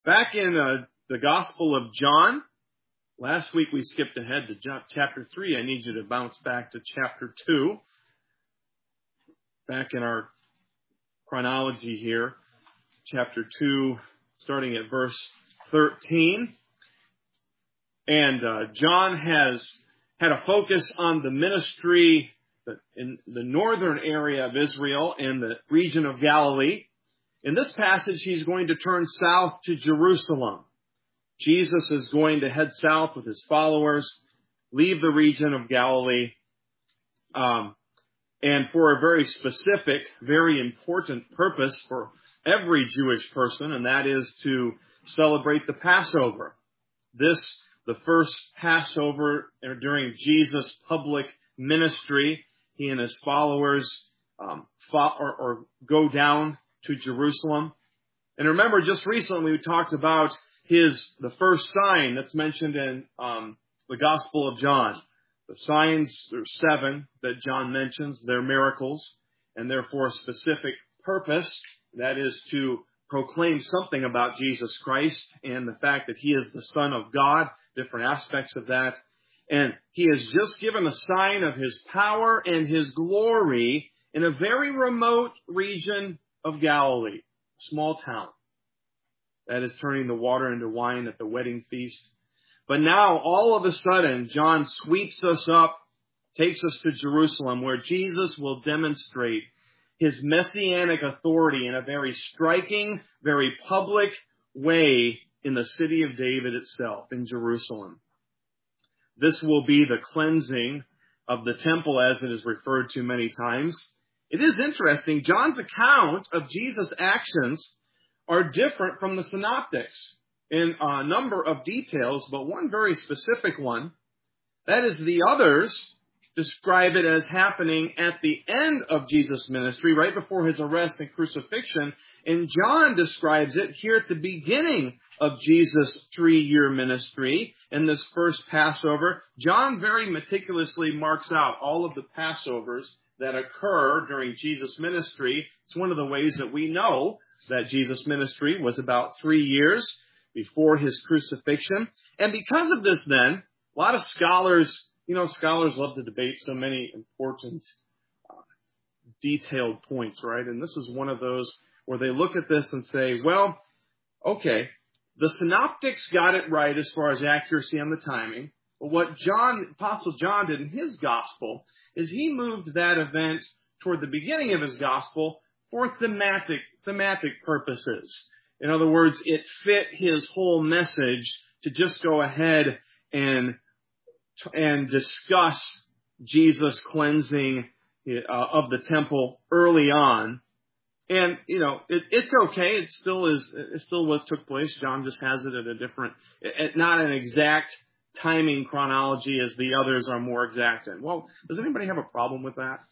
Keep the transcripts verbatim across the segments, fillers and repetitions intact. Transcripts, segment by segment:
Back in uh, the Gospel of John, last week we skipped ahead to John, chapter three. I need you to bounce back to chapter two. Back in our chronology here, chapter two, starting at verse thirteen. And uh, John has had a focus on the ministry in the northern area of Israel and the region of Galilee. In this passage, he's going to turn south to Jerusalem. Jesus is going to head south with his followers, leave the region of Galilee, um, and for a very specific, very important purpose for every Jewish person, and that is to celebrate the Passover. This, the first Passover during Jesus' public ministry. He and his followers um, fought or, or go down to Jerusalem. And remember, just recently we talked about his the first sign that's mentioned in um, the Gospel of John. The signs, there's seven that John mentions. They're miracles, and they're for a specific purpose. That is to proclaim something about Jesus Christ and the fact that he is the Son of God, different aspects of that. And he has just given a sign of his power and his glory in a very remote region of Galilee, small town. That is turning the water into wine at the wedding feast. But now, all of a sudden, John sweeps us up, takes us to Jerusalem, where Jesus will demonstrate his messianic authority in a very striking, very public way in the city of David itself, in Jerusalem. This will be the cleansing of the temple, as it is referred to many times. It is interesting, John's account of Jesus' actions are different from the synoptics in a number of details, but one very specific one, that is the others describe it as happening at the end of Jesus' ministry, right before his arrest and crucifixion, and John describes it here at the beginning of Jesus' three-year ministry in this first Passover. John very meticulously marks out all of the Passovers that occur during Jesus' ministry. It's one of the ways that we know that Jesus' ministry was about three years before his crucifixion. And because of this then, a lot of scholars, you know, scholars love to debate so many important, uh, detailed points, right? And this is one of those where they look at this and say, well, okay, the synoptics got it right as far as accuracy on the timing. But what John, Apostle John did in his gospel is he moved that event toward the beginning of his gospel for thematic, thematic purposes. In other words, it fit his whole message to just go ahead and, and discuss Jesus' cleansing uh, of the temple early on. And, you know, it, it's okay. It still is, it still what took place. John just has it at a different, at not an exact timing chronology as the others are more exact in. Well, does anybody have a problem with that?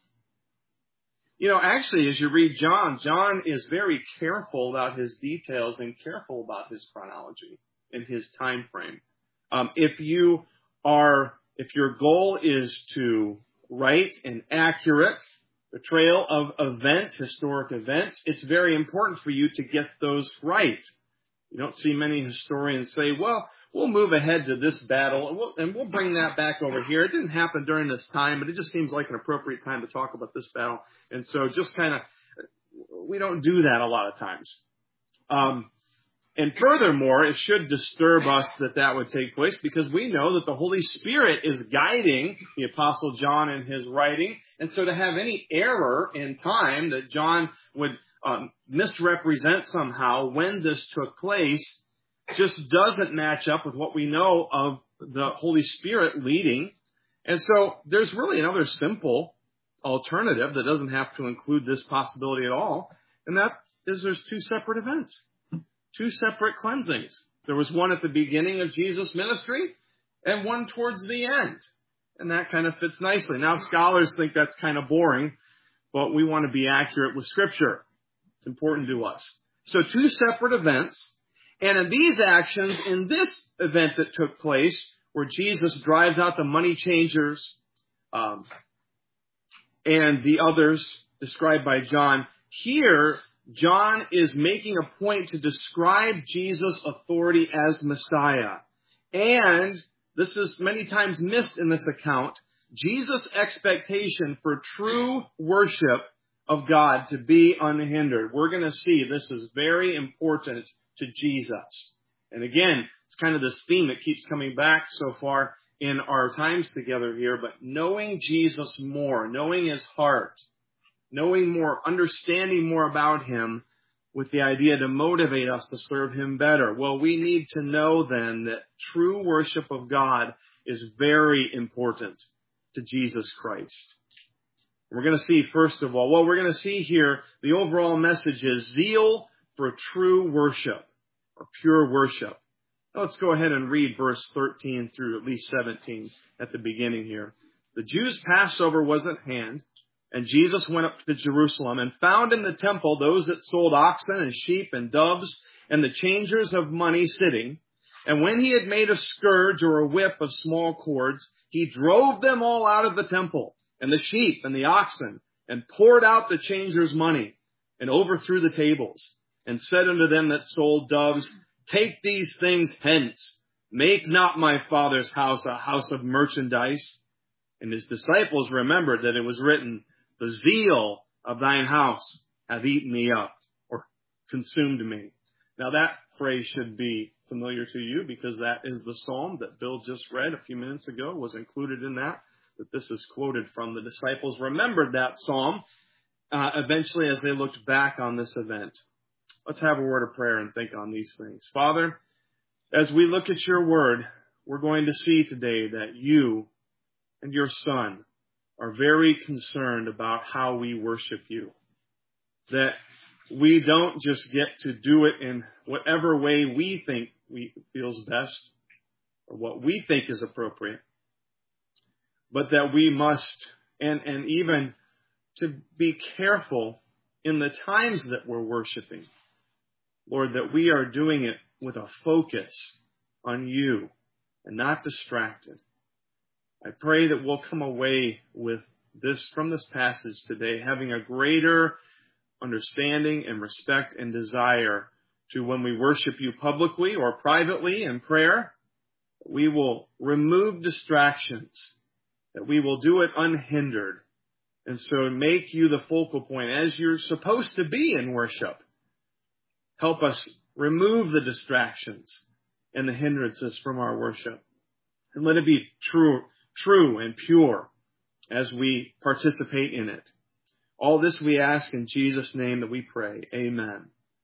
You know, actually, as you read John, John is very careful about his details and careful about his chronology and his time frame. Um, if you are, if your goal is to write an accurate portrayal of events, historic events, it's very important for you to get those right. You don't see many historians say, well, we'll move ahead to this battle and we'll, and we'll bring that back over here. It didn't happen during this time, but it just seems like an appropriate time to talk about this battle. And so just kind of, we don't do that a lot of times. Um, and furthermore, it should disturb us that that would take place because we know that the Holy Spirit is guiding the Apostle John in his writing. And so to have any error in time that John would um, misrepresent somehow when this took place just doesn't match up with what we know of the Holy Spirit leading. And so there's really another simple alternative that doesn't have to include this possibility at all. And that is there's two separate events, two separate cleansings. There was one at the beginning of Jesus' ministry and one towards the end. And that kind of fits nicely. Now, scholars think that's kind of boring, but we want to be accurate with Scripture. It's important to us. So two separate events. And in these actions, in this event that took place, where Jesus drives out the money changers um, and the others described by John, here John is making a point to describe Jesus' authority as Messiah. And this is many times missed in this account, Jesus' expectation for true worship of God to be unhindered. We're going to see this is very important to Jesus. And again, it's kind of this theme that keeps coming back so far in our times together here, but knowing Jesus more, knowing his heart, knowing more, understanding more about him with the idea to motivate us to serve him better. Well, we need to know then that true worship of God is very important to Jesus Christ. We're going to see, first of all, well, we're going to see here the overall message is zeal for true worship or pure worship. Now let's go ahead and read verse thirteen through at least seventeen at the beginning here. The Jews' Passover was at hand, and Jesus went up to Jerusalem and found in the temple those that sold oxen and sheep and doves and the changers of money sitting. And when he had made a scourge or a whip of small cords, he drove them all out of the temple, and the sheep and the oxen, and poured out the changers' money, and overthrew the tables, and said unto them that sold doves, Take these things hence, make not my Father's house a house of merchandise. And his disciples remembered that it was written, The zeal of thine house hath eaten me up, or consumed me. Now that phrase should be familiar to you, because that is the psalm that Bill just read a few minutes ago, was included in that, that this is quoted from. The disciples remembered that psalm uh, eventually as they looked back on this event. Let's have a word of prayer and think on these things. Father, as we look at your word, we're going to see today that you and your Son are very concerned about how we worship you. That we don't just get to do it in whatever way we think we feels best or what we think is appropriate, but that we must, and, and even to be careful in the times that we're worshiping, Lord, that we are doing it with a focus on you and not distracted. I pray that we'll come away with this, from this passage today, having a greater understanding and respect and desire to, when we worship you publicly or privately in prayer, we will remove distractions, that we will do it unhindered, and so make you the focal point as you're supposed to be in worship. Help us remove the distractions and the hindrances from our worship. And let it be true, true and pure as we participate in it. All this we ask in Jesus' name that we pray. Amen.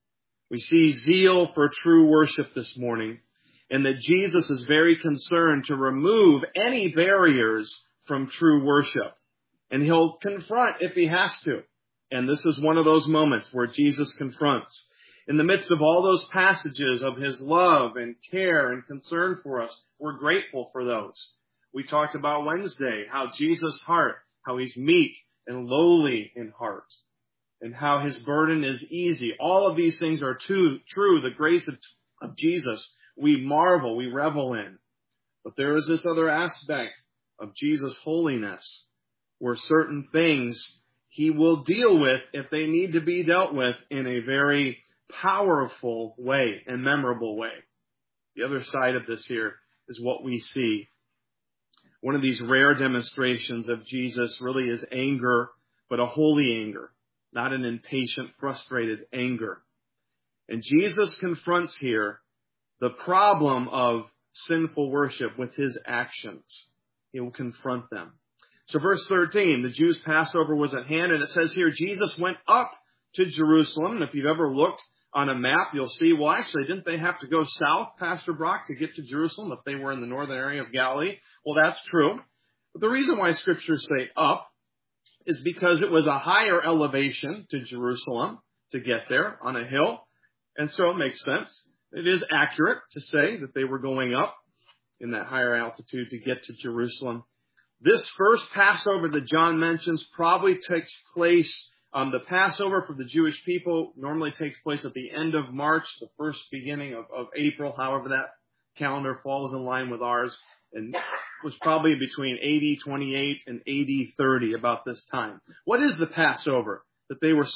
We see zeal for true worship this morning, and that Jesus is very concerned to remove any barriers from true worship. And he'll confront if he has to. And this is one of those moments where Jesus confronts. In the midst of all those passages of his love and care and concern for us, we're grateful for those. We talked about Wednesday, how Jesus' heart, how he's meek and lowly in heart, and how his burden is easy. All of these things are too, true. The grace of, of Jesus, we marvel, we revel in. But there is this other aspect of Jesus' holiness, where certain things he will deal with if they need to be dealt with in a very powerful way and memorable way. The other side of this here is what we see. One of these rare demonstrations of Jesus really is anger, but a holy anger, not an impatient, frustrated anger. And Jesus confronts here the problem of sinful worship with his actions. He will confront them. So verse thirteen, the Jews' Passover was at hand, and it says here, Jesus went up to Jerusalem. And if you've ever looked on a map, you'll see, well, actually, didn't they have to go south, Pastor Brock, to get to Jerusalem if they were in the northern area of Galilee? Well, that's true. But the reason why scriptures say up is because it was a higher elevation to Jerusalem to get there on a hill. And so it makes sense. It is accurate to say that they were going up in that higher altitude to get to Jerusalem. This first Passover that John mentions probably takes place Um, the Passover for the Jewish people normally takes place at the end of March, the first beginning of, of April, however that calendar falls in line with ours, and was probably between A D twenty-eight and A D thirty about this time. What is the Passover that they were so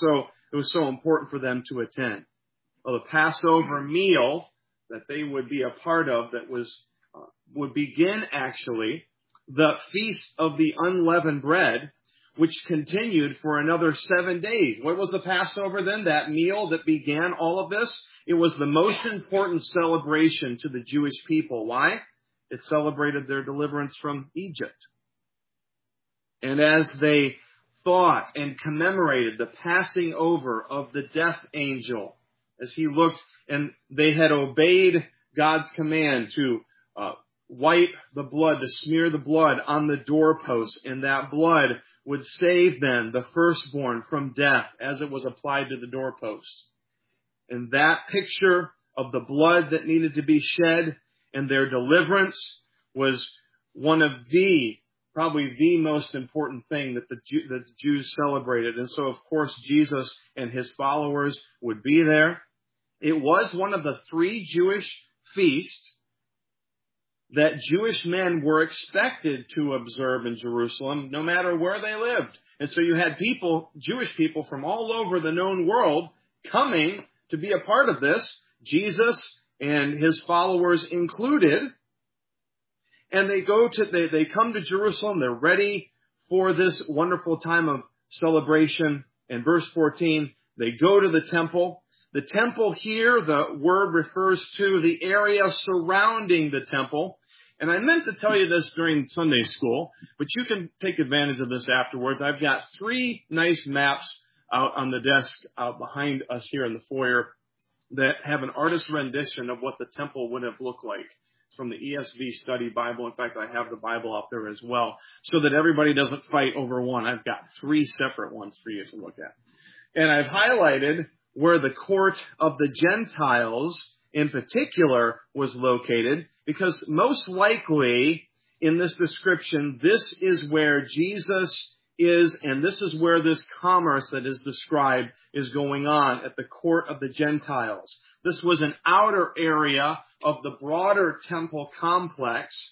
it was so important for them to attend. Well, the Passover meal that they would be a part of that was uh, would begin actually the Feast of the Unleavened Bread, which continued for another seven days. What was the Passover then? That meal that began all of this? It was the most important celebration to the Jewish people. Why? It celebrated their deliverance from Egypt. And as they thought and commemorated the passing over of the death angel, as he looked and they had obeyed God's command to uh, wipe the blood, to smear the blood on the doorposts, and that blood would save them, the firstborn, from death as it was applied to the doorposts. And that picture of the blood that needed to be shed and their deliverance was one of the, probably the most important thing that the, Jew, that the Jews celebrated. And so, of course, Jesus and his followers would be there. It was one of the three Jewish feasts that Jewish men were expected to observe in Jerusalem, no matter where they lived. And so you had people, Jewish people from all over the known world coming to be a part of this, Jesus and his followers included. And they go to, they, they come to Jerusalem, they're ready for this wonderful time of celebration. In verse fourteen, they go to the temple. The temple here, the word refers to the area surrounding the temple. And I meant to tell you this during Sunday school, but you can take advantage of this afterwards. I've got three nice maps out on the desk out behind us here in the foyer that have an artist's rendition of what the temple would have looked like. It's from the E S V Study Bible. In fact, I have the Bible out there as well, so that everybody doesn't fight over one. I've got three separate ones for you to look at. And I've highlighted where the court of the Gentiles in particular was located, because most likely in this description, this is where Jesus is, and this is where this commerce that is described is going on at the court of the Gentiles. This was an outer area of the broader temple complex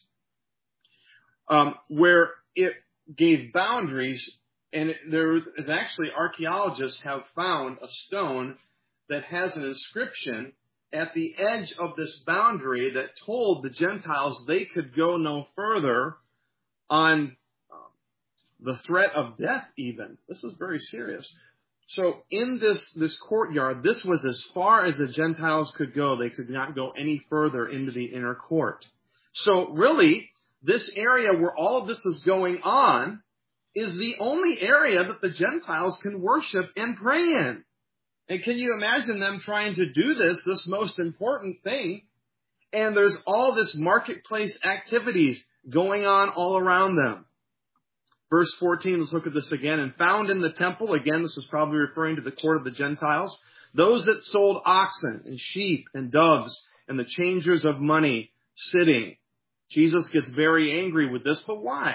um, where it gave boundaries. And there is actually, archaeologists have found a stone that has an inscription at the edge of this boundary that told the Gentiles they could go no further on um, the threat of death even. This was very serious. So in this, this courtyard, this was as far as the Gentiles could go. They could not go any further into the inner court. So really, this area where all of this is going on is the only area that the Gentiles can worship and pray in. And can you imagine them trying to do this, this most important thing? And there's all this marketplace activities going on all around them. Verse fourteen, let's look at this again. And found in the temple, again, this is probably referring to the court of the Gentiles, those that sold oxen and sheep and doves and the changers of money sitting. Jesus gets very angry with this, but why?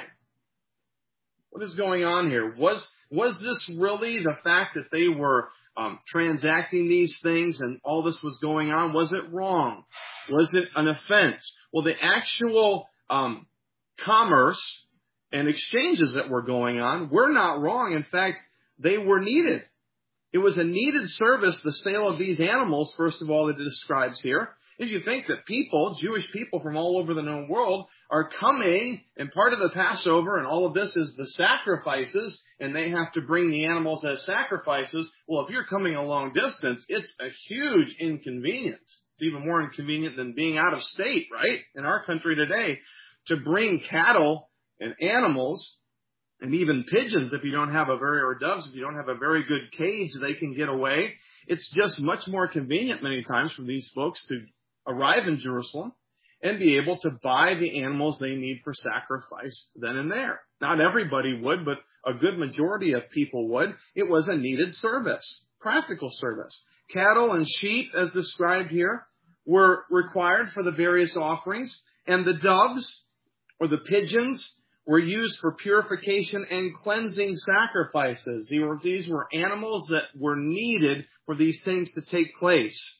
What is going on here? Was, was this really the fact that they were um, transacting these things and all this was going on? Was it wrong? Was it an offense? Well, the actual um, commerce and exchanges that were going on were not wrong. In fact, they were needed. It was a needed service, the sale of these animals, first of all, that it describes here. If you think that people, Jewish people from all over the known world, are coming, and part of the Passover and all of this is the sacrifices, and they have to bring the animals as sacrifices, well, if you're coming a long distance, it's a huge inconvenience. It's even more inconvenient than being out of state, right? In our country today, to bring cattle and animals, and even pigeons, if you don't have a very, or doves, if you don't have a very good cage, they can get away. It's just much more convenient many times for these folks to arrive in Jerusalem and be able to buy the animals they need for sacrifice then and there. Not everybody would, but a good majority of people would. It was a needed service, practical service. Cattle and sheep, as described here, were required for the various offerings, and the doves or the pigeons were used for purification and cleansing sacrifices. These were animals that were needed for these things to take place.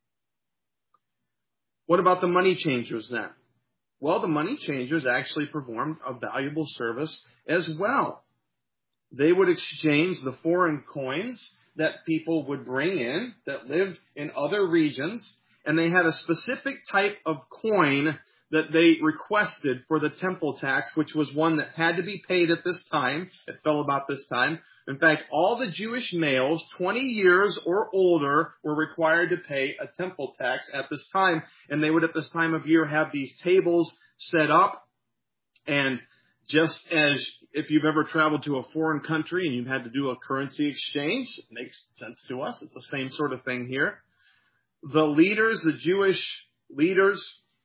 What about the money changers then? Well, the money changers actually performed a valuable service as well. They would exchange the foreign coins that people would bring in that lived in other regions, and they had a specific type of coin that they requested for the temple tax, which was one that had to be paid at this time. It fell about this time. In fact, all the Jewish males, twenty years or older, were required to pay a temple tax at this time. And they would, at this time of year, have these tables set up. And just as if you've ever traveled to a foreign country and you've had to do a currency exchange, it makes sense to us. It's the same sort of thing here. The leaders, the Jewish leaders,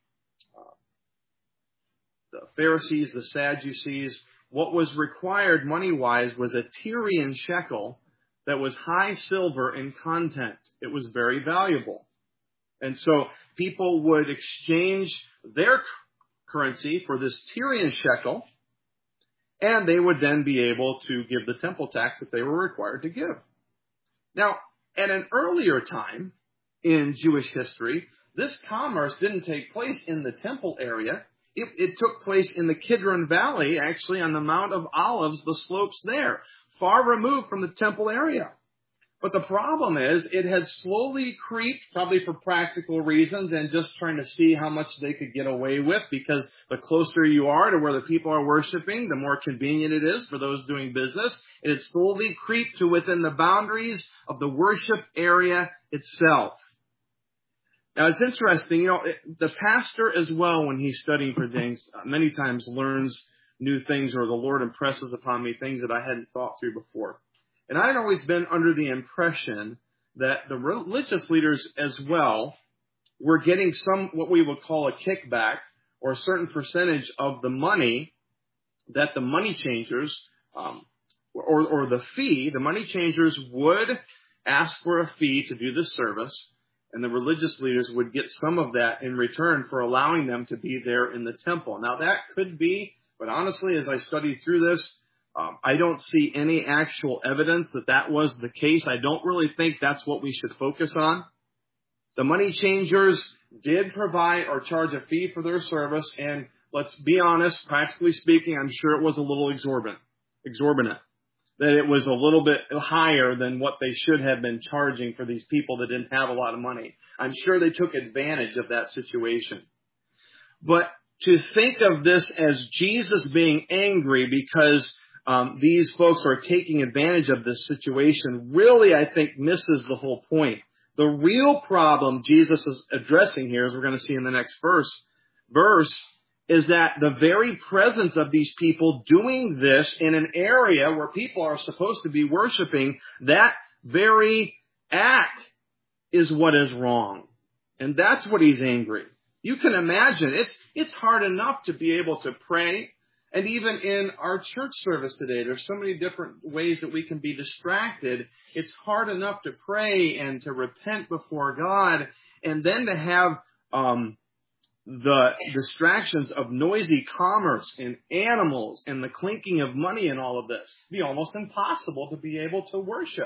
the Pharisees, the Sadducees, what was required money-wise was a Tyrian shekel that was high silver in content. It was very valuable. And so people would exchange their currency for this Tyrian shekel, and they would then be able to give the temple tax that they were required to give. Now, at an earlier time in Jewish history, this commerce didn't take place in the temple area. It, it took place in the Kidron Valley, actually on the Mount of Olives, the slopes there, far removed from the temple area. But the problem is it had slowly creeped, probably for practical reasons and just trying to see how much they could get away with, because the closer you are to where the people are worshiping, the more convenient it is for those doing business. It had slowly creeped to within the boundaries of the worship area itself. Now, it's interesting, you know, the pastor as well, when he's studying for things, many times learns new things, or the Lord impresses upon me things that I hadn't thought through before. And I had always been under the impression that the religious leaders as well were getting some, what we would call a kickback, or a certain percentage of the money that the money changers, um, or, or the fee, the money changers would ask for a fee to do this service. And the religious leaders would get some of that in return for allowing them to be there in the temple. Now, that could be, but honestly, as I studied through this, um, I don't see any actual evidence that that was the case. I don't really think that's what we should focus on. The money changers did provide or charge a fee for their service, and let's be honest, practically speaking, I'm sure it was a little exorbitant. Exorbitant. That it was a little bit higher than what they should have been charging for these people that didn't have a lot of money. I'm sure they took advantage of that situation. But to think of this as Jesus being angry because um, these folks are taking advantage of this situation really, I think, misses the whole point. The real problem Jesus is addressing here, as we're going to see in the next verse, verse, is that the very presence of these people doing this in an area where people are supposed to be worshiping, that very act is what is wrong. And that's what he's angry. You can imagine, it's it's hard enough to be able to pray. And even in our church service today, there's so many different ways that we can be distracted. It's hard enough to pray and to repent before God, and then to have um the distractions of noisy commerce and animals and the clinking of money and all of this. It'd be almost impossible to be able to worship.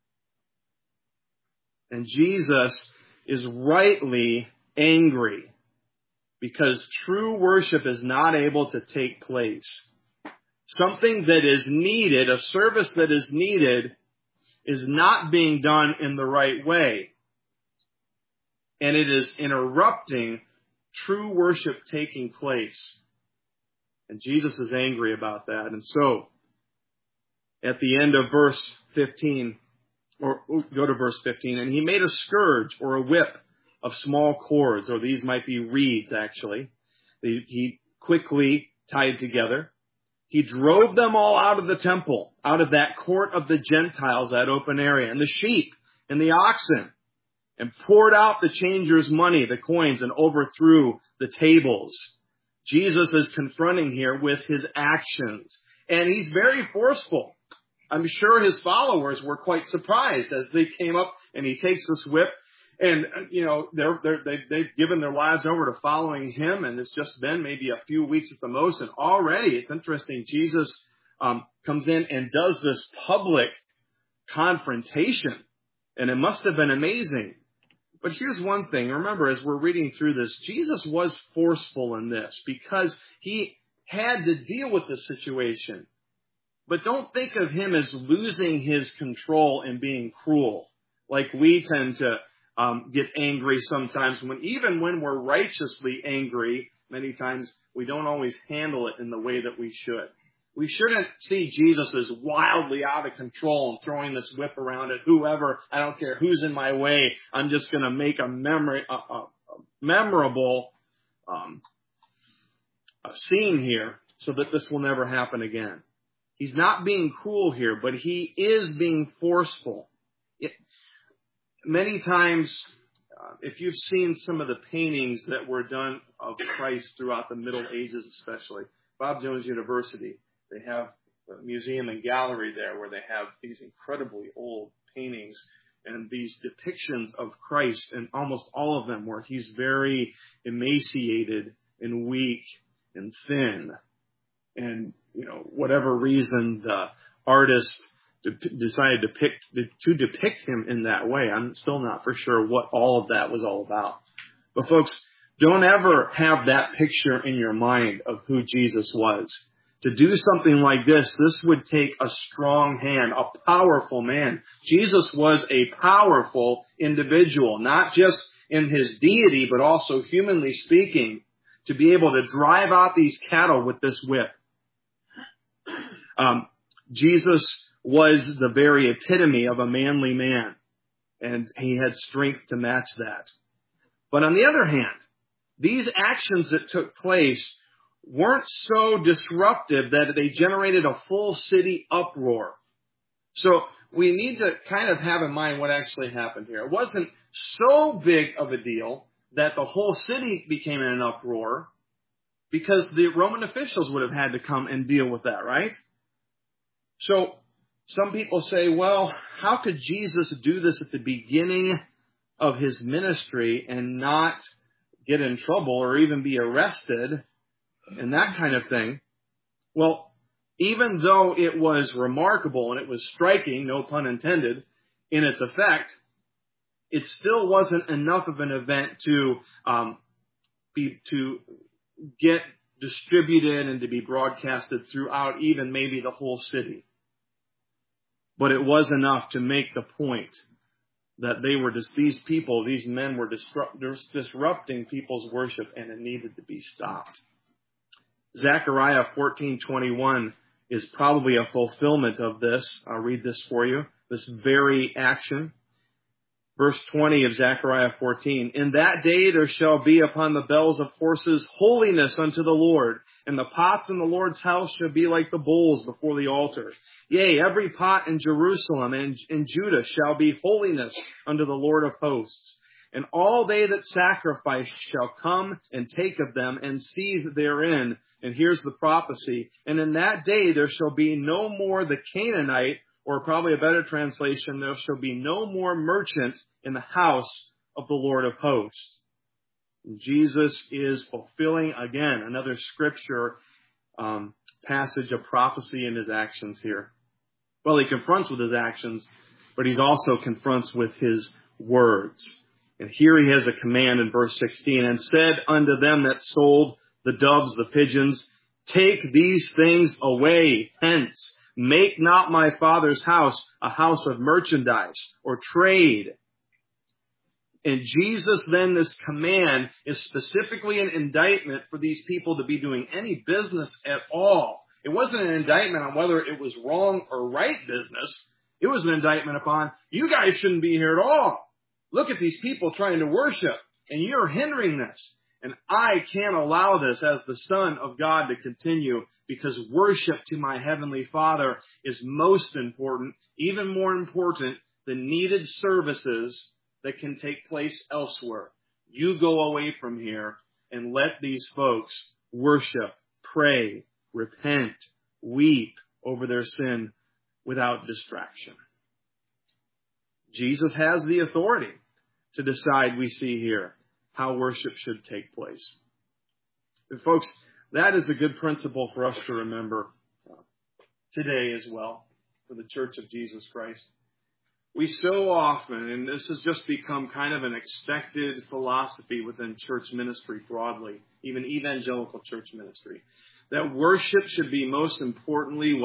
And Jesus is rightly angry because true worship is not able to take place. Something that is needed, a service that is needed, is not being done in the right way. And it is interrupting true worship taking place. And Jesus is angry about that. And so, at the end of verse fifteen, or go to verse fifteen, and he made a scourge or a whip of small cords, or these might be reeds actually. He quickly tied together. He drove them all out of the temple, out of that court of the Gentiles, that open area, and the sheep and the oxen, and poured out the changers' money, the coins, and overthrew the tables. Jesus is confronting here with his actions. And he's very forceful. I'm sure his followers were quite surprised as they came up, and he takes this whip. And, you know, they're, they're, they, they've given their lives over to following him, and it's just been maybe a few weeks at the most. And already, it's interesting, Jesus um, comes in and does this public confrontation. And it must have been amazing. But here's one thing. Remember, as we're reading through this, Jesus was forceful in this because he had to deal with the situation. But don't think of him as losing his control and being cruel, like we tend to um, get angry sometimes. When even when we're righteously angry, many times we don't always handle it in the way that we should. We shouldn't see Jesus as wildly out of control and throwing this whip around at whoever. I don't care who's in my way. I'm just going to make a memory, a, a, a memorable um, a scene here so that this will never happen again. He's not being cruel here, but he is being forceful. It, many times, uh, if you've seen some of the paintings that were done of Christ throughout the Middle Ages especially, Bob Jones University, they have a museum and gallery there where they have these incredibly old paintings and these depictions of Christ, and almost all of them where he's very emaciated and weak and thin. And, you know, whatever reason the artist de- decided to, pick, to depict him in that way, I'm still not for sure what all of that was all about. But folks, don't ever have that picture in your mind of who Jesus was. To do something like this, this would take a strong hand, a powerful man. Jesus was a powerful individual, not just in his deity, but also humanly speaking, to be able to drive out these cattle with this whip. Um, Jesus was the very epitome of a manly man, and he had strength to match that. But on the other hand, these actions that took place weren't so disruptive that they generated a full city uproar. So we need to kind of have in mind what actually happened here. It wasn't so big of a deal that the whole city became in an uproar, because the Roman officials would have had to come and deal with that, right? So some people say, well, how could Jesus do this at the beginning of his ministry and not get in trouble or even be arrested and that kind of thing? Well, even though it was remarkable and it was striking, no pun intended, in its effect, it still wasn't enough of an event to um, be to get distributed and to be broadcasted throughout even maybe the whole city. But it was enough to make the point that they were just, these people, these men were disrupt, disrupting people's worship, and it needed to be stopped. Zechariah fourteen twenty-one is probably a fulfillment of this. I'll read this for you. This very action. Verse twenty of Zechariah fourteen. In that day there shall be upon the bells of horses holiness unto the Lord, and the pots in the Lord's house shall be like the bowls before the altar. Yea, every pot in Jerusalem and in Judah shall be holiness unto the Lord of hosts. And all they that sacrifice shall come and take of them and seethe therein. And here's the prophecy. And in that day there shall be no more the Canaanite, or probably a better translation, there shall be no more merchant in the house of the Lord of hosts. Jesus is fulfilling, again, another scripture um, passage of prophecy in his actions here. Well, he confronts with his actions, but he also confronts with his words. And here he has a command in verse sixteen, and said unto them that sold the doves, the pigeons, take these things away hence. Make not my Father's house a house of merchandise or trade. And Jesus, then, this command is specifically an indictment for these people to be doing any business at all. It wasn't an indictment on whether it was wrong or right business. It was an indictment upon, you guys shouldn't be here at all. Look at these people trying to worship, and you're hindering this. And I can't allow this as the Son of God to continue, because worship to my Heavenly Father is most important, even more important than needed services that can take place elsewhere. You go away from here and let these folks worship, pray, repent, weep over their sin without distraction. Jesus has the authority to decide, we see here, how worship should take place. And folks, that is a good principle for us to remember today as well for the Church of Jesus Christ. We so often, and this has just become kind of an expected philosophy within church ministry broadly, even evangelical church ministry, that worship should be most importantly what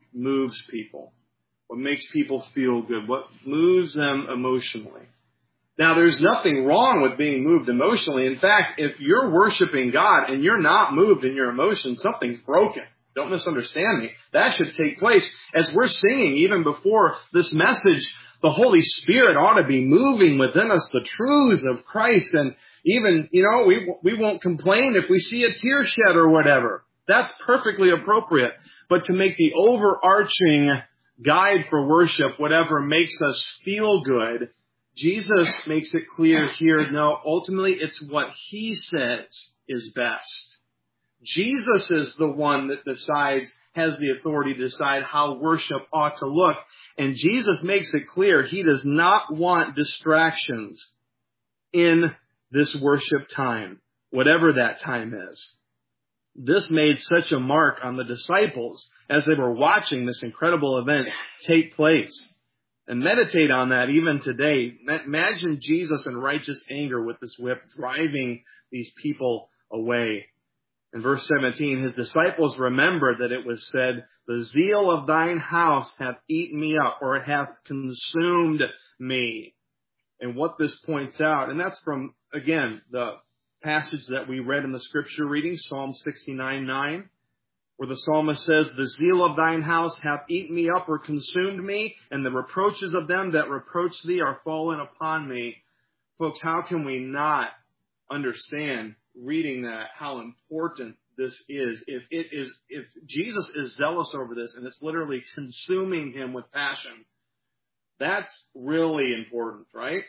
moves people, what makes people feel good, what moves them emotionally. Now, there's nothing wrong with being moved emotionally. In fact, if you're worshiping God and you're not moved in your emotions, something's broken. Don't misunderstand me. That should take place. As we're singing, even before this message, the Holy Spirit ought to be moving within us the truths of Christ. And even, you know, we we won't complain if we see a tear shed or whatever. That's perfectly appropriate. But to make the overarching guide for worship, whatever makes us feel good, Jesus makes it clear here, no, ultimately it's what He says is best. Jesus is the one that decides, has the authority to decide how worship ought to look. And Jesus makes it clear He does not want distractions in this worship time, whatever that time is. This made such a mark on the disciples as they were watching this incredible event take place. And meditate on that even today. Imagine Jesus in righteous anger with this whip driving these people away. In verse seventeen, His disciples remembered that it was said, the zeal of thine house hath eaten me up, or it hath consumed me. And what this points out, and that's from, again, the passage that we read in the scripture reading, Psalm sixty-nine nine. Where the psalmist says, the zeal of thine house hath eaten me up or consumed me, and the reproaches of them that reproach thee are fallen upon me. Folks, how can we not understand, reading that, how important this is? If it is, if Jesus is zealous over this, and it's literally consuming Him with passion, that's really important, right?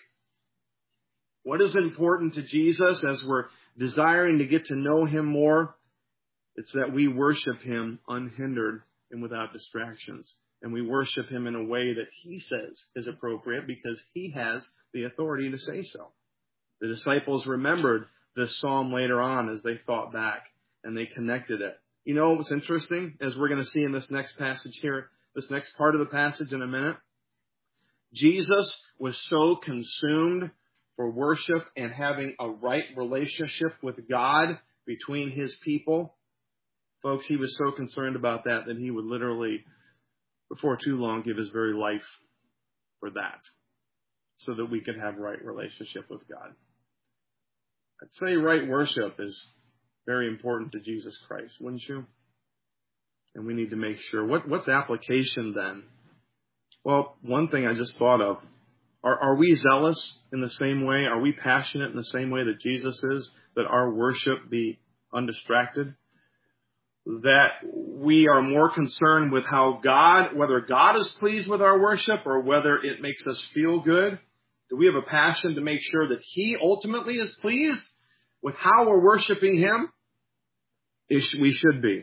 What is important to Jesus as we're desiring to get to know Him more? It's that we worship Him unhindered and without distractions. And we worship Him in a way that He says is appropriate because He has the authority to say so. The disciples remembered this psalm later on as they thought back and they connected it. You know what's interesting, as we're going to see in this next passage here, this next part of the passage in a minute? Jesus was so consumed for worship and having a right relationship with God between His people. Folks, He was so concerned about that that He would literally, before too long, give His very life for that so that we could have right relationship with God. I'd say right worship is very important to Jesus Christ, wouldn't you? And we need to make sure. What, what's application then? Well, one thing I just thought of. Are, are we zealous in the same way? Are we passionate in the same way that Jesus is? That our worship be undistracted? That we are more concerned with how God, whether God is pleased with our worship or whether it makes us feel good? Do we have a passion to make sure that He ultimately is pleased with how we're worshiping Him? We should be.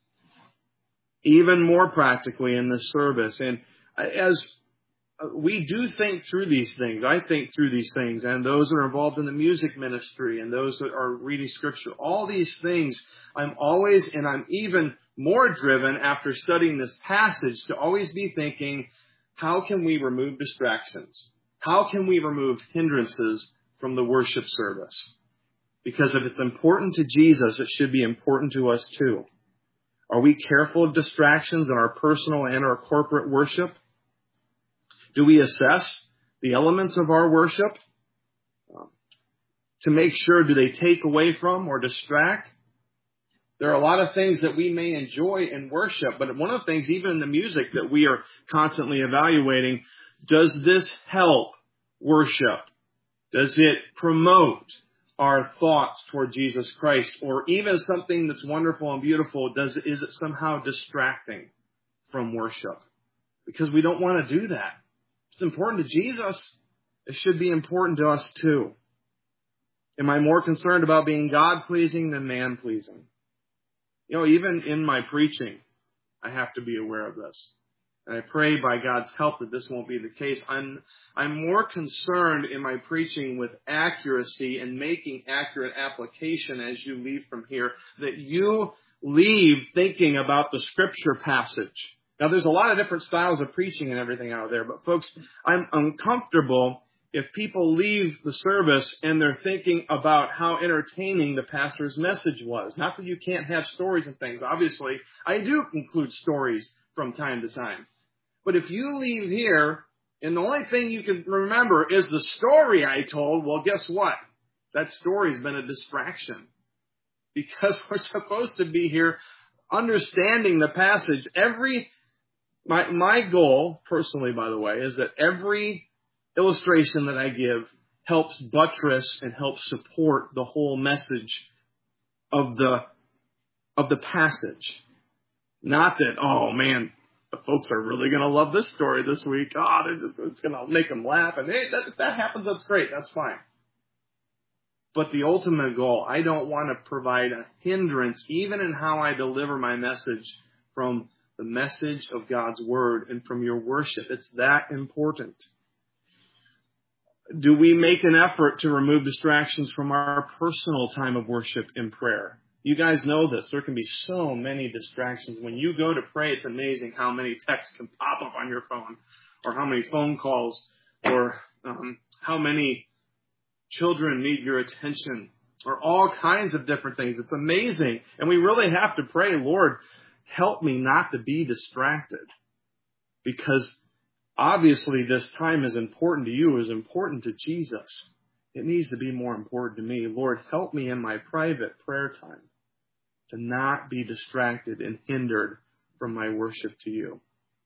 Even more practically in this service. And as we do think through these things, I think through these things, and those that are involved in the music ministry and those that are reading scripture, all these things, I'm always, and I'm even more driven after studying this passage to always be thinking, how can we remove distractions? How can we remove hindrances from the worship service? Because if it's important to Jesus, it should be important to us too. Are we careful of distractions in our personal and our corporate worship? Do we assess the elements of our worship um, to make sure, do they take away from or distract? There are a lot of things that we may enjoy in worship, but one of the things, even in the music, that we are constantly evaluating, does this help worship? Does it promote our thoughts toward Jesus Christ? Or even something that's wonderful and beautiful, does is it somehow distracting from worship? Because we don't want to do that. It's important to Jesus. It should be important to us too. Am I more concerned about being God-pleasing than man-pleasing? You know, even in my preaching, I have to be aware of this. And I pray by God's help that this won't be the case. I'm, I'm more concerned in my preaching with accuracy and making accurate application as you leave from here, that you leave thinking about the scripture passage. Now, there's a lot of different styles of preaching and everything out there, but folks, I'm uncomfortable if people leave the service and they're thinking about how entertaining the pastor's message was. Not that you can't have stories and things. Obviously, I do include stories from time to time. But if you leave here and the only thing you can remember is the story I told, well, guess what? That story's been a distraction. Because we're supposed to be here understanding the passage. Every, my, my goal, personally, by the way, is that every illustration that I give helps buttress and helps support the whole message of the, of the passage. Not that, oh man, the folks are really going to love this story this week. Oh, they're just, it's going to make them laugh. And hey, that, if that happens, that's great. That's fine. But the ultimate goal, I don't want to provide a hindrance, even in how I deliver my message, from the message of God's Word and from your worship. It's that important. Do we make an effort to remove distractions from our personal time of worship in prayer? You guys know this. There can be so many distractions. When you go to pray, it's amazing how many texts can pop up on your phone, or how many phone calls, or um, how many children need your attention, or all kinds of different things. It's amazing. And we really have to pray, Lord, help me not to be distracted. Because obviously this time is important to you, is important to Jesus. It needs to be more important to me. Lord, help me in my private prayer time to not be distracted and hindered from my worship to you.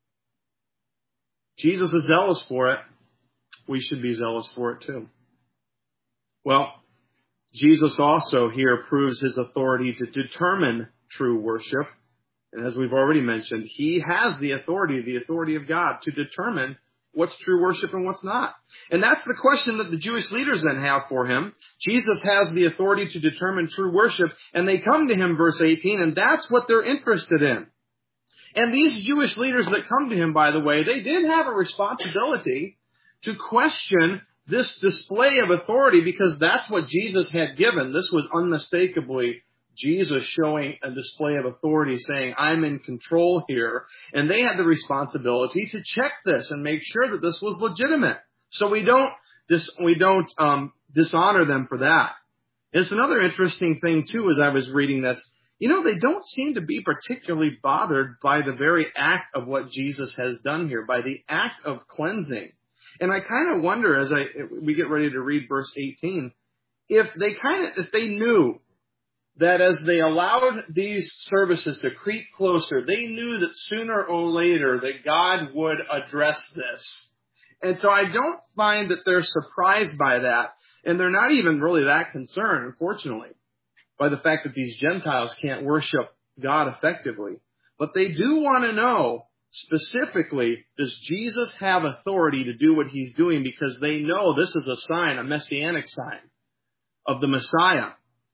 Jesus is zealous for it. We should be zealous for it too. Well, Jesus also here proves his authority to determine true worship. And as we've already mentioned, he has the authority, the authority of God, to determine what's true worship and what's not. And that's the question that the Jewish leaders then have for him. Jesus has the authority to determine true worship, and they come to him, verse eighteen, and that's what they're interested in. And these Jewish leaders that come to him, by the way, they did have a responsibility to question this display of authority, because that's what Jesus had given. This was unmistakably Jesus showing a display of authority, saying, I'm in control here. And they had the responsibility to check this and make sure that this was legitimate. So we don't, dis, we don't um, dishonor them for that. It's another interesting thing, too, as I was reading this. You know, they don't seem to be particularly bothered by the very act of what Jesus has done here, by the act of cleansing. And I kind of wonder, as I we get ready to read verse eighteen, if they kind of, if they knew that as they allowed these services to creep closer, they knew that sooner or later that God would address this. And so I don't find that they're surprised by that. And they're not even really that concerned, unfortunately, by the fact that these Gentiles can't worship God effectively. But they do want to know, specifically, does Jesus have authority to do what he's doing? Because they know this is a sign, a messianic sign of the Messiah.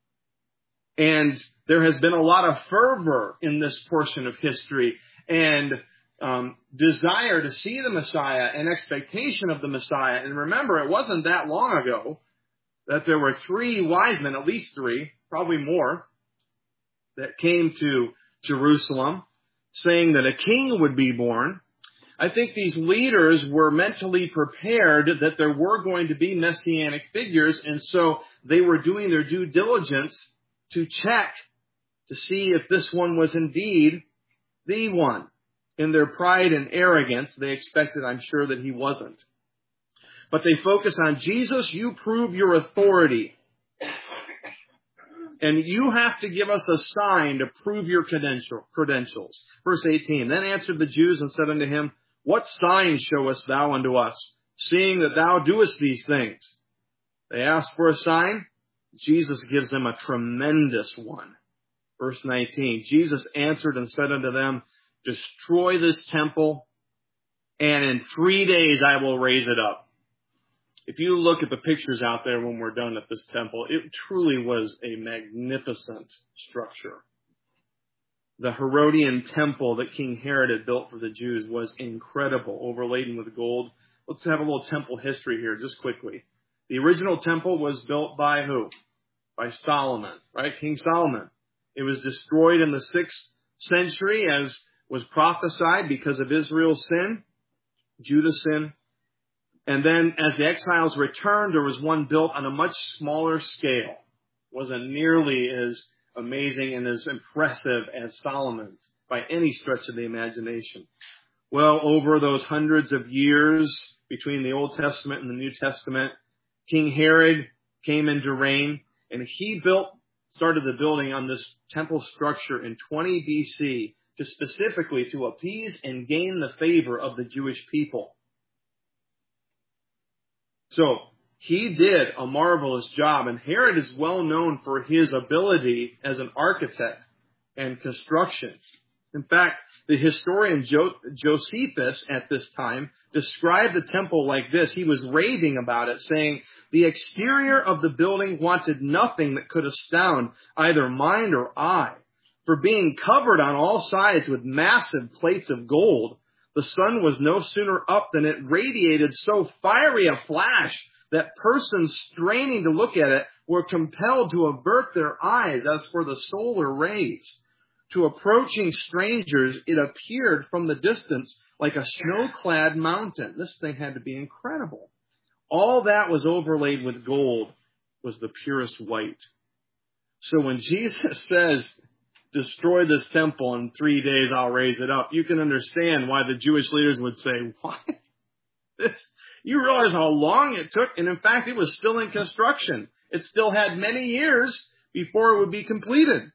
And there has been a lot of fervor in this portion of history and um, desire to see the Messiah and expectation of the Messiah. And remember, it wasn't that long ago that there were three wise men, at least three, probably more, that came to Jerusalem saying that a king would be born. I think these leaders were mentally prepared that there were going to be messianic figures, and so they were doing their due diligence to check to see if this one was indeed the one. In their pride and arrogance, they expected, I'm sure, that he wasn't. But they focus on, Jesus, you prove your authority. And you have to give us a sign to prove your credential, credentials. Verse eighteen, then answered the Jews and said unto him, what sign showest thou unto us, seeing that thou doest these things? They asked for a sign. Jesus gives them a tremendous one. Verse nineteen, Jesus answered and said unto them, destroy this temple, and in three days I will raise it up. If you look at the pictures out there when we're done at this temple, it truly was a magnificent structure. The Herodian temple that King Herod had built for the Jews was incredible, overladen with gold. Let's have a little temple history here just quickly. The original temple was built by who? By Solomon, right? King Solomon. It was destroyed in the sixth century as was prophesied because of Israel's sin, Judah's sin. And then as the exiles returned, there was one built on a much smaller scale. It wasn't nearly as amazing and as impressive as Solomon's by any stretch of the imagination. Well, over those hundreds of years between the Old Testament and the New Testament, King Herod came into reign, and he built, started the building on this temple structure in twenty B C to specifically to appease and gain the favor of the Jewish people. So, he did a marvelous job, and Herod is well known for his ability as an architect and construction. In fact, the historian jo- Josephus at this time described the temple like this. He was raving about it, saying, "The exterior of the building wanted nothing that could astound either mind or eye. For being covered on all sides with massive plates of gold, the sun was no sooner up than it radiated so fiery a flash that persons straining to look at it were compelled to avert their eyes as for the solar rays. To approaching strangers, it appeared from the distance like a snow-clad mountain." This thing had to be incredible. All that was overlaid with gold was the purest white. So when Jesus says, "Destroy this temple, in three days I'll raise it up," you can understand why the Jewish leaders would say, "What? This, you realize how long it took?" And in fact, it was still in construction. It still had many years before it would be completed.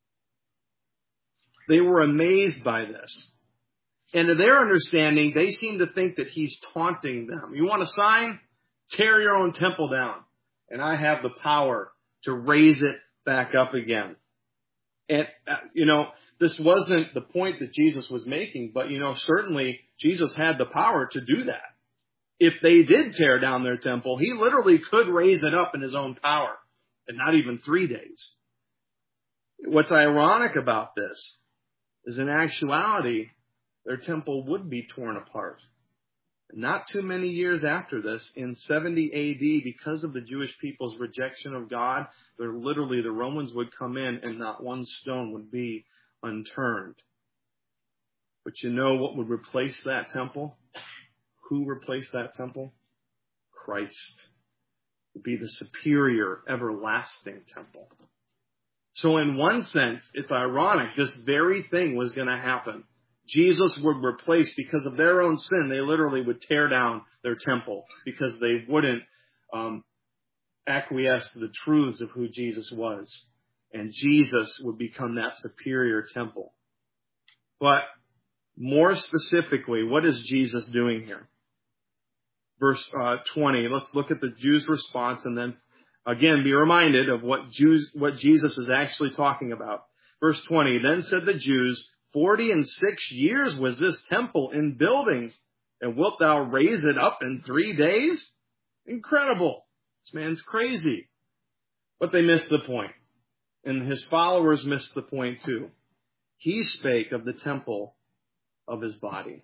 They were amazed by this. And to their understanding, they seem to think that he's taunting them. "You want a sign? Tear your own temple down, and I have the power to raise it back up again." And, uh, you know, this wasn't the point that Jesus was making, but, you know, certainly Jesus had the power to do that. If they did tear down their temple, he literally could raise it up in his own power, and not even three days. What's ironic about this is in actuality, their temple would be torn apart. Not too many years after this, in seventy A D, because of the Jewish people's rejection of God, they're literally the Romans would come in and not one stone would be unturned. But you know what would replace that temple? Who replaced that temple? Christ. Would be the superior, everlasting temple. So in one sense, it's ironic. This very thing was going to happen. Jesus would replace, because of their own sin, they literally would tear down their temple because they wouldn't um, acquiesce to the truths of who Jesus was. And Jesus would become that superior temple. But more specifically, what is Jesus doing here? Verse uh, twenty, let's look at the Jews' response and then again be reminded of what Jews, what Jesus is actually talking about. Verse twenty, "Then said the Jews, Forty and six years was this temple in building, and wilt thou raise it up in three days? Incredible. This man's crazy." But they missed the point. And his followers missed the point too. He spake of the temple of his body.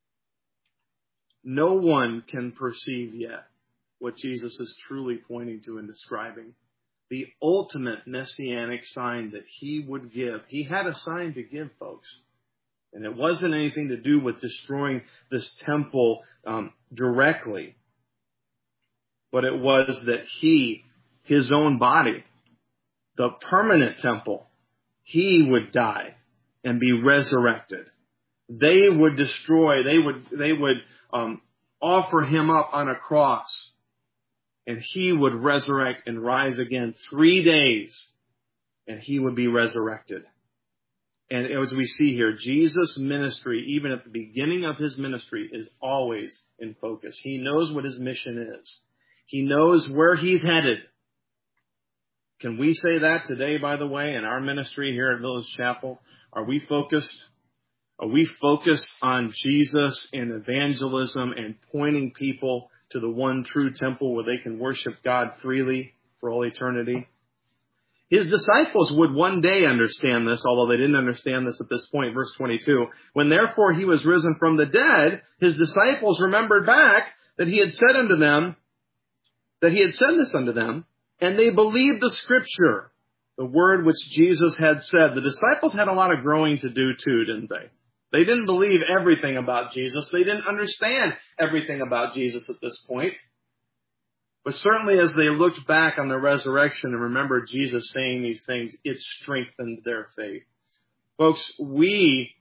No one can perceive yet what Jesus is truly pointing to and describing. The ultimate messianic sign that he would give. He had a sign to give, folks. And it wasn't anything to do with destroying this temple um, directly. But it was that he, his own body, the permanent temple, he would die and be resurrected. They would destroy, they would, they would um, offer him up on a cross. And he would resurrect and rise again three days. And he would be resurrected. And as we see here, Jesus' ministry, even at the beginning of his ministry, is always in focus. He knows what his mission is. He knows where he's headed. Can we say that today, by the way, in our ministry here at Village Chapel? Are we focused? Are we focused on Jesus and evangelism and pointing people to the one true temple where they can worship God freely for all eternity? His disciples would one day understand this, although they didn't understand this at this point. Verse twenty-two, "When therefore he was risen from the dead, his disciples remembered back that he had said unto them, that he had said this unto them, and they believed the scripture," the word which Jesus had said. The disciples had a lot of growing to do too, didn't they? They didn't believe everything about Jesus. They didn't understand everything about Jesus at this point. But certainly as they looked back on the resurrection and remembered Jesus saying these things, it strengthened their faith. Folks, we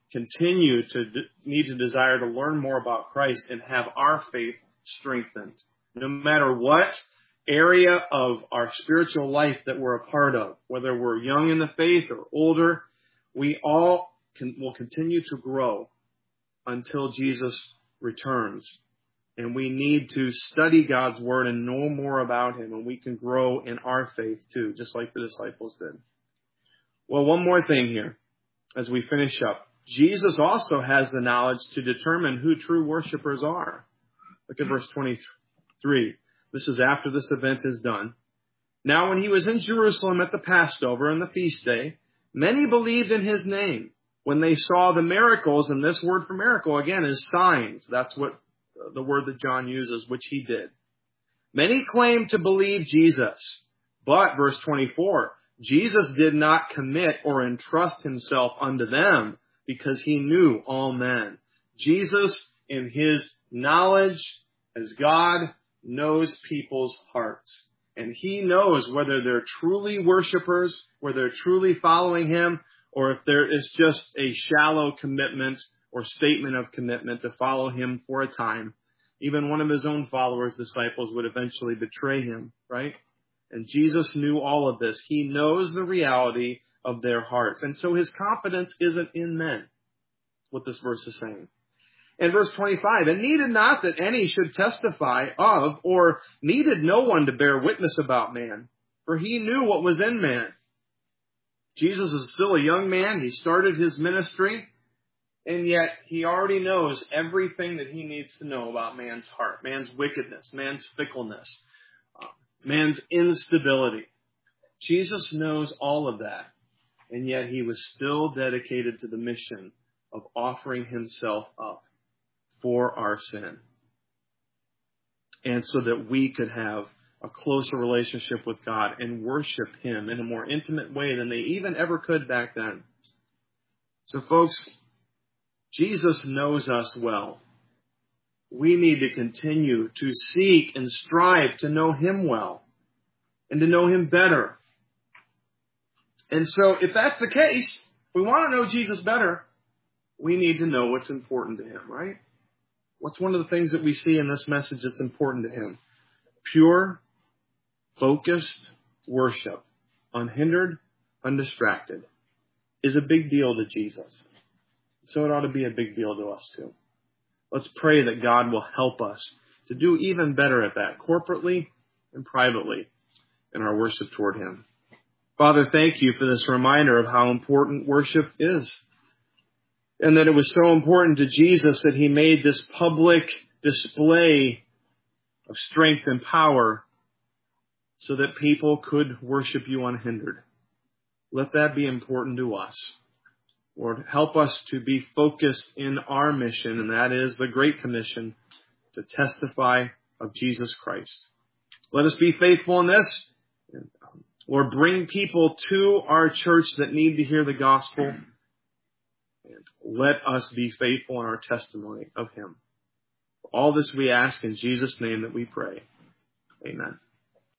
continue to d- need to desire to learn more about Christ and have our faith strengthened. No matter what area of our spiritual life that we're a part of, whether we're young in the faith or older, we all can, will continue to grow until Jesus returns. And we need to study God's Word and know more about Him, and we can grow in our faith too, just like the disciples did. Well, one more thing here as we finish up. Jesus also has the knowledge to determine who true worshipers are. Look at verse twenty-three. This is after this event is done. Now when He was in Jerusalem at the Passover and the feast day, many believed in His name when they saw the miracles, and this word for miracle again is signs. That's what the word that John uses, which he did. Many claimed to believe Jesus, but, verse twenty-four, Jesus did not commit or entrust Himself unto them because He knew all men. Jesus, in His knowledge as God, knows people's hearts. And He knows whether they're truly worshipers, whether they're truly following Him, or if there is just a shallow commitment or statement of commitment to follow Him for a time. Even one of His own followers, disciples, would eventually betray Him, right? And Jesus knew all of this. He knows the reality of their hearts. And so His confidence isn't in men, what this verse is saying. And verse twenty-five, and needed not that any should testify of, or needed no one to bear witness about man, for He knew what was in man. Jesus is still a young man. He started His ministry. And yet, He already knows everything that He needs to know about man's heart, man's wickedness, man's fickleness, uh, man's instability. Jesus knows all of that. And yet, He was still dedicated to the mission of offering Himself up for our sin. And so that we could have a closer relationship with God and worship Him in a more intimate way than they even ever could back then. So, folks, Jesus knows us well. We need to continue to seek and strive to know Him well and to know Him better. And so if that's the case, if we want to know Jesus better, we need to know what's important to Him, right? What's one of the things that we see in this message that's important to Him? Pure, focused worship, unhindered, undistracted, is a big deal to Jesus. So it ought to be a big deal to us too. Let's pray that God will help us to do even better at that, corporately and privately, in our worship toward Him. Father, thank You for this reminder of how important worship is, and that it was so important to Jesus that He made this public display of strength and power so that people could worship You unhindered. Let that be important to us. Lord, help us to be focused in our mission, and that is the Great Commission, to testify of Jesus Christ. Let us be faithful in this. Lord, bring people to our church that need to hear the gospel. And let us be faithful in our testimony of Him. For all this we ask in Jesus' name that we pray. Amen.